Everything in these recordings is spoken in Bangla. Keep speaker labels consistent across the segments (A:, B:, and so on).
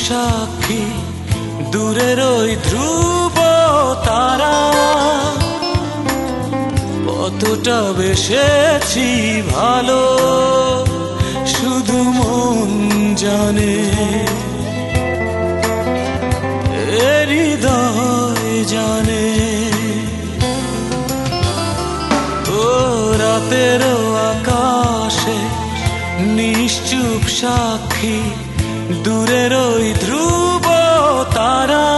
A: সাক্ষী দূরের ওই ধ্রুব তারা, কতটা বেসেছি ভালো শুধু মন জানে, হৃদয় জানে। ও রাতের আকাশে নিশ্চুপ সাক্ষী দূরের ওই ধ্রুব তারা,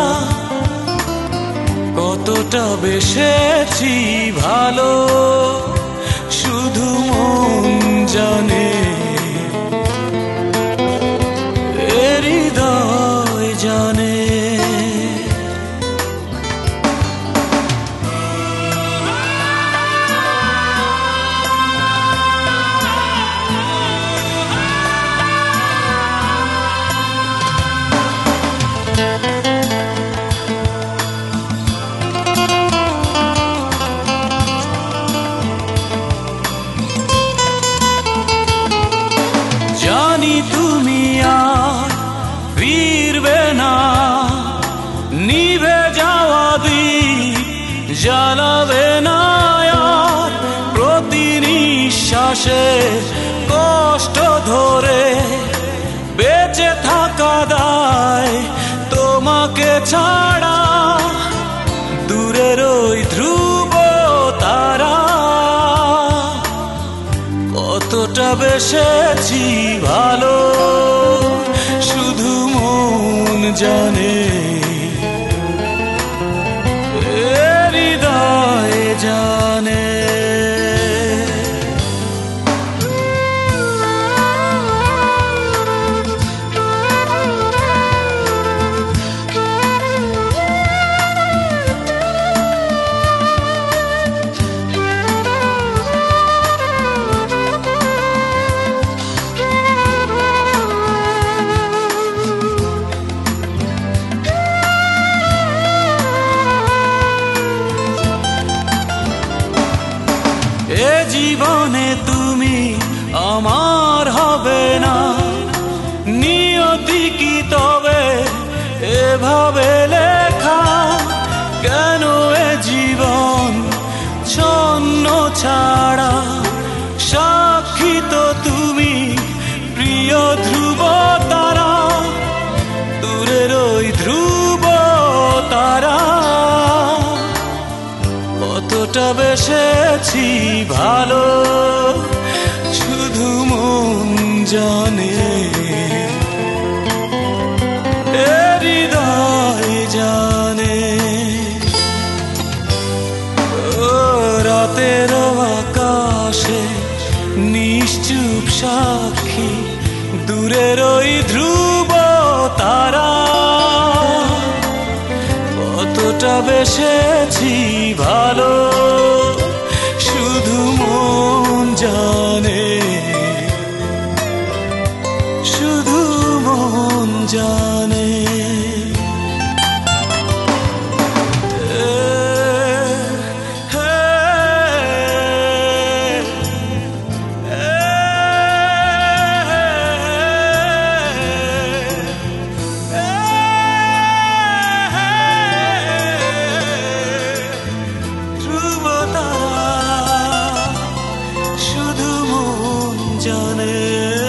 A: কতটা বেসেছি ভালো শুধু মন জানে, হৃদয় জানে। জানি তুমি আর ফিরবে না, নিভে যাওয়া দ্বীপ জ্বালাবে না আর, প্রতি নিঃশ্বাসে কষ্ট ধরে বেঁচে থাকা দায় তোমাকে ছাড়া, দূরের ওই ধ্রুব তারা, কতটা বেসেছি ভালো শুধু মন জানে, হৃদয় জানে। এ জীবনে তুমি আমার হবে না, নিয়তি কি তবে এভাবে লেখা, কেন এ জীবন ছন্ন ছাড়া, সাক্ষী তো তুমি প্রিয় ধ্রুব তারা, দূরের ওই ধ্রুব তারা, কতটা বেসেছি ভালো শুধু মন জানে, হৃদয় জানে। ও রাতের আকাশে নিশ্চুপ সাক্ষী দূরের ওই ধ্রুব তারা, কতটা বেসেছি ভালো শুধু মন জানে, শুধু মন জানে। শুধু মন জানে।